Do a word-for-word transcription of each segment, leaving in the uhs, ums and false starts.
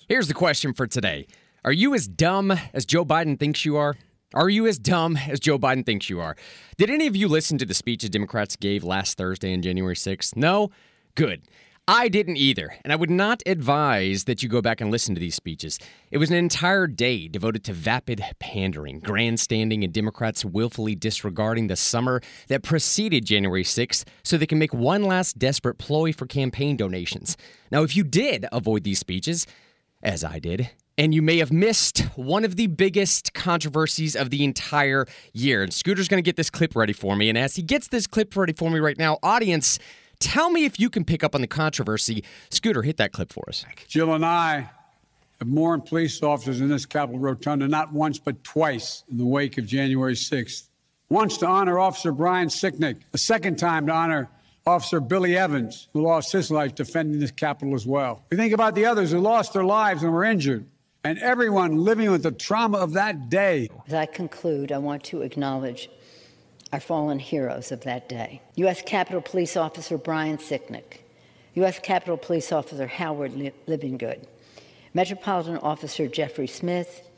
Here's the question for today. Are you as dumb as Joe Biden thinks you are? Are you as dumb as Joe Biden thinks you are? Did any of you listen to the speeches Democrats gave last Thursday on January sixth? No? Good. I didn't either, and I would not advise that you go back and listen to these speeches. It was an entire day devoted to vapid pandering, grandstanding, and Democrats willfully disregarding the summer that preceded January sixth so they can make one last desperate ploy for campaign donations. Now, if you did avoid these speeches, as I did, and you may have missed one of the biggest controversies of the entire year, and Scooter's going to get this clip ready for me, and as he gets this clip ready for me right now, audience, tell me if you can pick up on the controversy. Scooter, hit that clip for us. Jill and I have mourned police officers in this Capitol Rotunda not once but twice in the wake of January sixth. Once to honor Officer Brian Sicknick, a second time to honor Officer Billy Evans, who lost his life defending this Capitol as well. We think about the others who lost their lives and were injured, and everyone living with the trauma of that day. As I conclude, I want to acknowledge our fallen heroes of that day. U S Capitol Police Officer Brian Sicknick, U S Capitol Police Officer Howard Livingood, Metropolitan Officer Jeffrey Smith,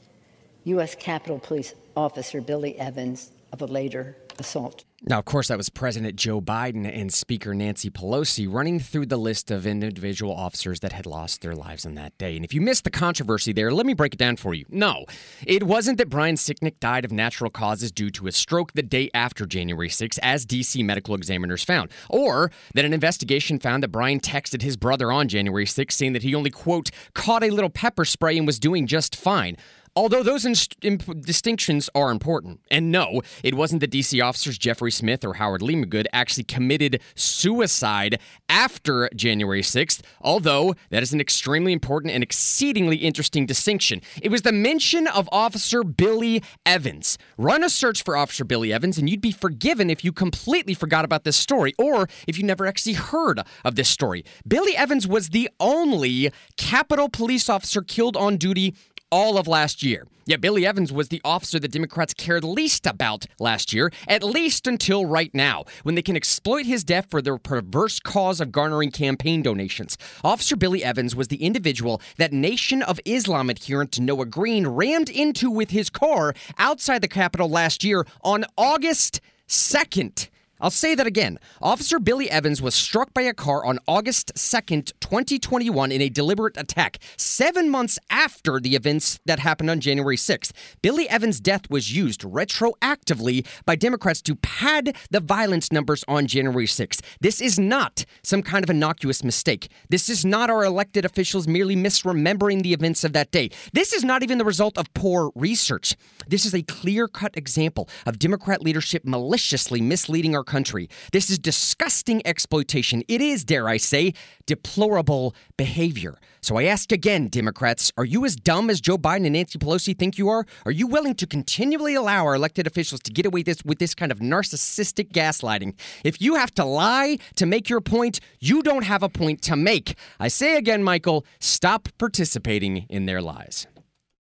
U S Capitol Police Officer Billy Evans of a later assault. Now, of course, that was President Joe Biden and Speaker Nancy Pelosi running through the list of individual officers that had lost their lives on that day. And if you missed the controversy there, let me break it down for you. No, it wasn't that Brian Sicknick died of natural causes due to a stroke the day after January sixth, as D C medical examiners found, or that an investigation found that Brian texted his brother on January sixth saying that he only, quote, caught a little pepper spray and was doing just fine. Although those inst- imp- distinctions are important. And no, it wasn't that D C officers Jeffrey Smith or Howard Livingood actually committed suicide after January sixth, although that is an extremely important and exceedingly interesting distinction. It was the mention of Officer Billy Evans. Run a search for Officer Billy Evans, and you'd be forgiven if you completely forgot about this story, or if you never actually heard of this story. Billy Evans was the only Capitol police officer killed on duty all of last year. Yeah, Billy Evans was the officer that Democrats cared least about last year, at least until right now, when they can exploit his death for their perverse cause of garnering campaign donations. Officer Billy Evans was the individual that Nation of Islam adherent Noah Green rammed into with his car outside the Capitol last year on August second. I'll say that again. Officer Billy Evans was struck by a car on August second, twenty twenty-one in a deliberate attack, seven months after the events that happened on January sixth. Billy Evans' death was used retroactively by Democrats to pad the violence numbers on January sixth. This is not some kind of innocuous mistake. This is not our elected officials merely misremembering the events of that day. This is not even the result of poor research. This is a clear-cut example of Democrat leadership maliciously misleading our country. This is disgusting exploitation. It is, dare I say, deplorable behavior. So I ask again, Democrats, are you as dumb as Joe Biden and Nancy Pelosi think you are? Are you willing to continually allow our elected officials to get away this, with this kind of narcissistic gaslighting? If you have to lie to make your point, you don't have a point to make. I say again, Michael, stop participating in their lies.